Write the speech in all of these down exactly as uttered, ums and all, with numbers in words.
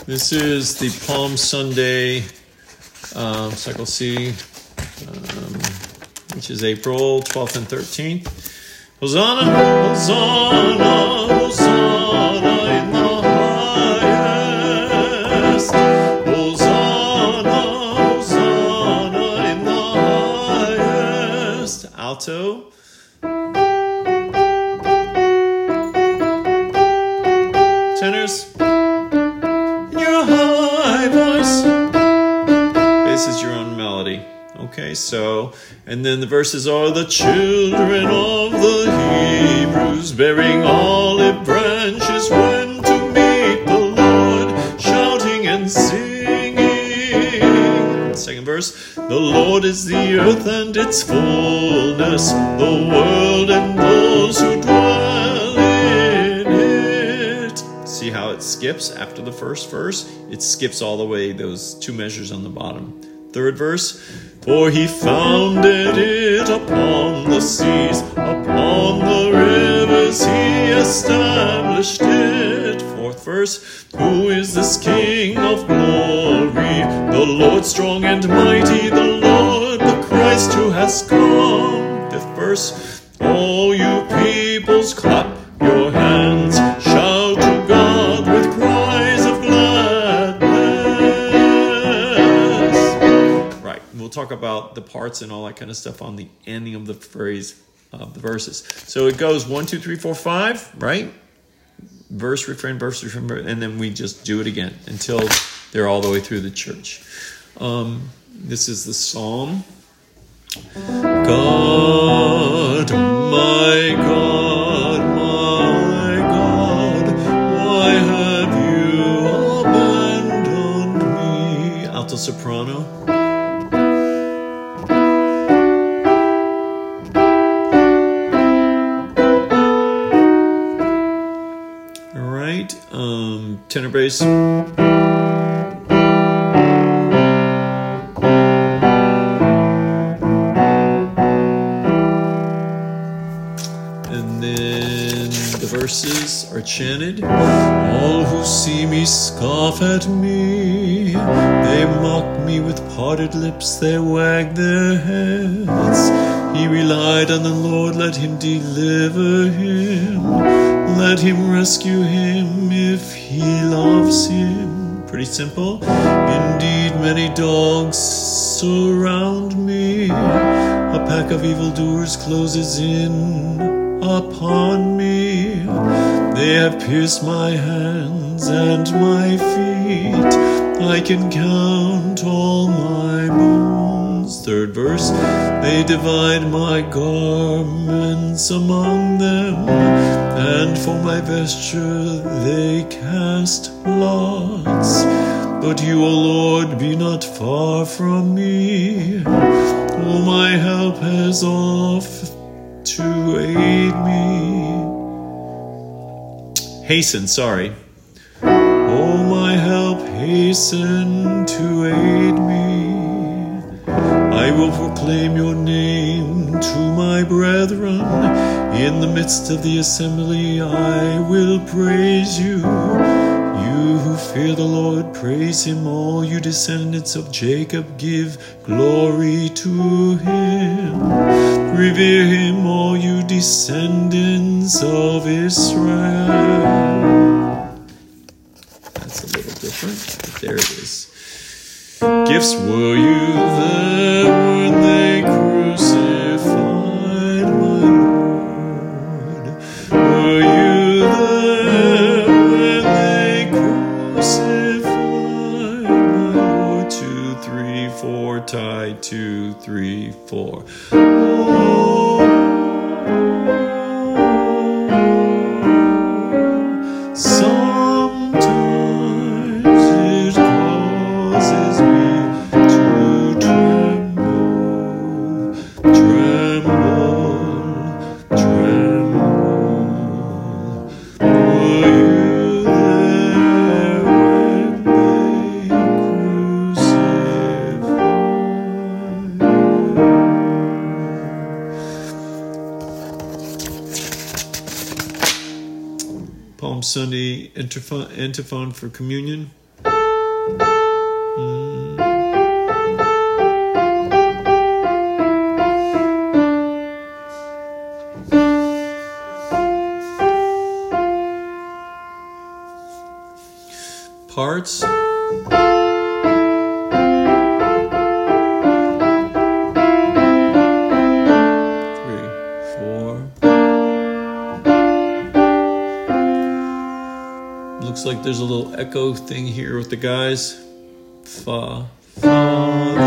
This is the Palm Sunday um, Cycle C, um, which is April twelfth and thirteenth. Hosanna, Hosanna, Hosanna in the highest. Hosanna, Hosanna in the highest. Alto. Tenors. Your high voice. This is your own melody. Okay, so, and then the verses are the children of the Hebrews bearing olive branches went to meet the Lord, shouting and singing. Second verse, the Lord is the earth and its fullness, the world and those who dwell in it. See how it skips after the first verse? It skips all the way those two measures on the bottom. Third verse, for he founded it upon the seas, upon the rivers he established it. Fourth verse, who is this King of glory? The Lord strong and mighty, the Lord, the Christ who has come. Fifth verse, all you peoples clap your hands, shout to God with cries of gladness. Right, we'll talk about the parts and all that kind of stuff on the ending of the phrase of the verses. So it goes one, two, three, four, five, right? Verse, refrain, verse, refrain, and then we just do it again until they're all the way through the church. Um, this is the psalm. God, my God, my God, why have you abandoned me? Alto soprano. All right, um, tenor bass. Are chanted. All who see me scoff at me. They mock me with parted lips. They wag their heads. He relied on the Lord. Let him deliver him. Let him rescue him if he loves him. Pretty simple. Indeed, many dogs surround me. A pack of evildoers closes in upon me. They have pierced my hands and my feet. I can count all my bones. Third verse, they divide my garments among them, and for my vesture they cast lots. But you, O Lord, be not far from me. Oh, my help has oft to aid me. Hasten, sorry. Oh, my help, hasten to aid me. I will proclaim your name to my brethren. In the midst of the assembly, I will praise you. You who fear the Lord, praise him. All you descendants of Jacob, give glory to him. Revere him, all you descendants of Israel. That's a little different, but there it is. Gifts, were you there when they crucified my Lord? Were you there when they crucified my Lord? Two, three, four, tie, two, three, four. Palm Sunday antiphon for communion. Parts. Looks like there's a little echo thing here with the guys. Fa, Father.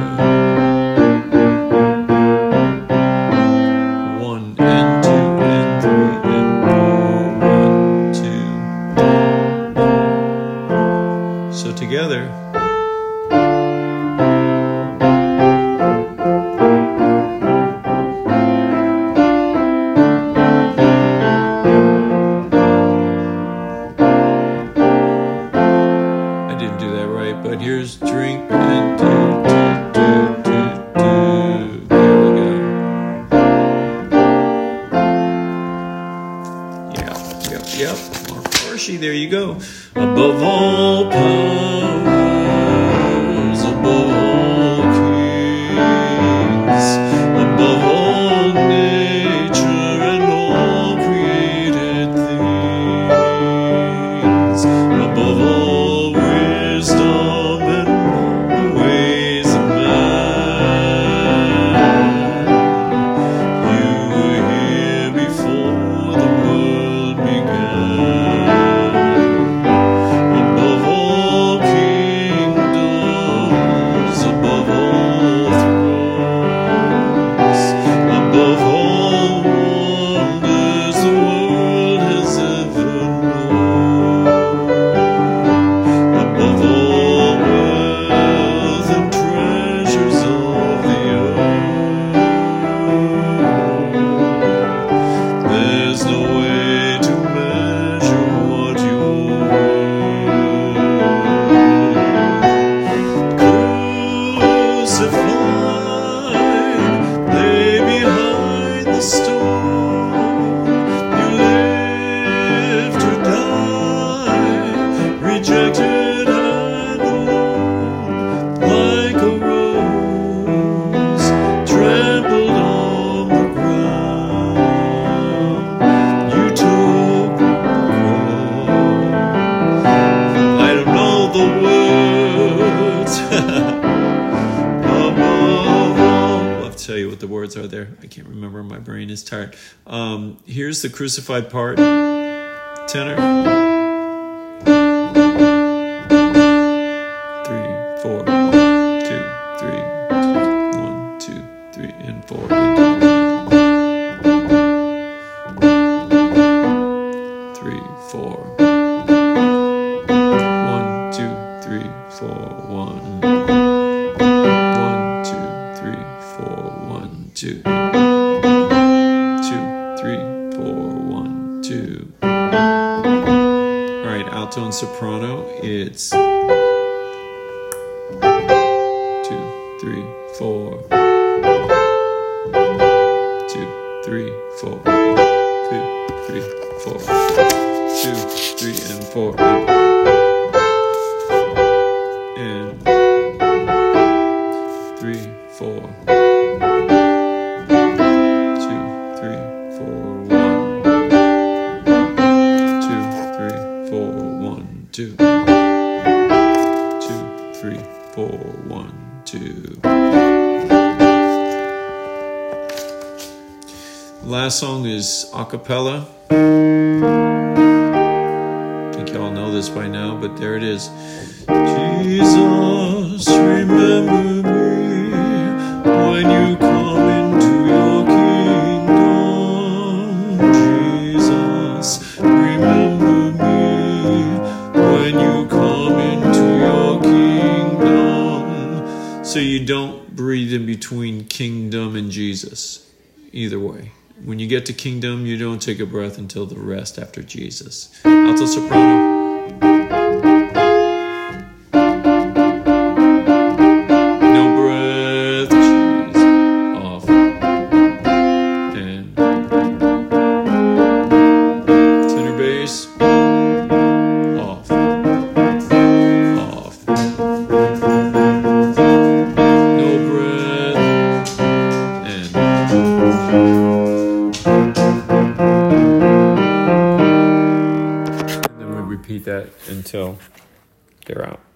One and two and three and four. One, two. So together. But here's drink and do, do, do, do, do. There we go. Yeah, yep, yep. More Farsi, there you go. Above all powers, above all kings, above all nature and all created things, above all wisdom. Rejected and alone, like a rose trampled on the ground. You took the crown. I don't know the words. Above all, I'll have to tell you what the words are there. I can't remember. My brain is tired. Um, here's the crucified part. Tenor. Four, two, three, one, two, three, and four. Three, four. One, two, three, four, one. One, two, three, four, one, two. Two, three, four, one, two. All right, alto and soprano. It's three, four, two, three, four, two, three, four, two, three, and four, and three, four, two, three, four, one, two, three, four, one, two, two, three, four, one. Two. Last song is a cappella. I think y'all know this by now, but there it is. Jesus, remember me when you come into your kingdom. Jesus, remember me when you come into your kingdom. So you don't breathe in between kingdom and Jesus. Either way. When you get to kingdom, you don't take a breath until the rest after Jesus. Alto soprano. No breath. Jesus. Off. And tenor bass. Off. Off. And then we repeat that until they're out.